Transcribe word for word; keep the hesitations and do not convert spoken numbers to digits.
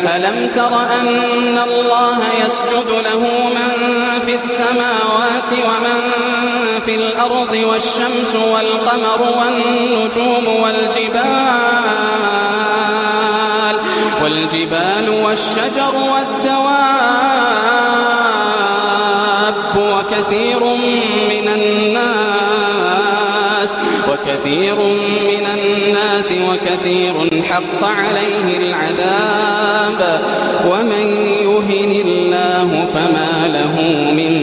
ألم تر أن الله يسجد له من في السماوات ومن في الأرض والشمس والقمر والنجوم والجبال والجبال والشجر والدواب وكثير من الناس وكثير من الناس وكثير حق عليه العذاب ومن يهن الله فما له من